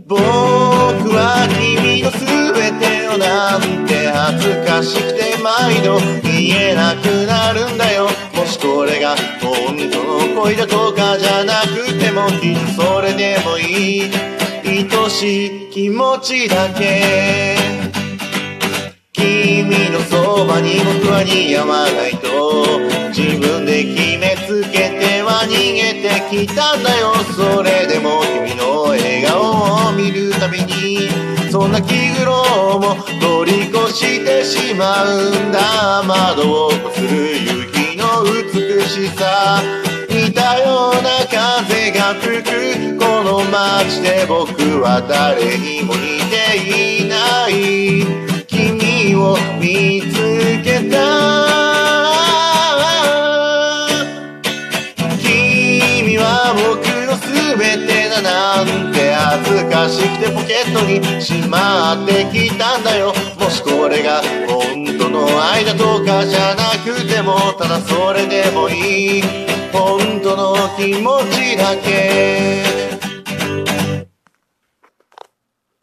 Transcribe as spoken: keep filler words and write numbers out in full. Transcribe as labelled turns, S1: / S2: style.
S1: 僕は君の全てをなんて恥ずかしくて毎度言えなくなるんだよ。もしこれが本当の恋だとかじゃなくてもきっとそれでもいい愛しい気持ちだけ。君のそばに僕は似合わないと自分で決めつけては逃げてきたんだよ。それでも君の笑顔を見るたびにそんな気苦労も通り越してしまうんだ。窓をこする夕日の美しさ、似たような風が吹くこの街で僕は誰にも似ていない。君を見つけた。君は僕の全てだなんて恥ずかしくてポケットにしまってきたんだよ。もしこれが本当の愛だとかじゃなくてもただそれでもいい本当の気持ちだけ。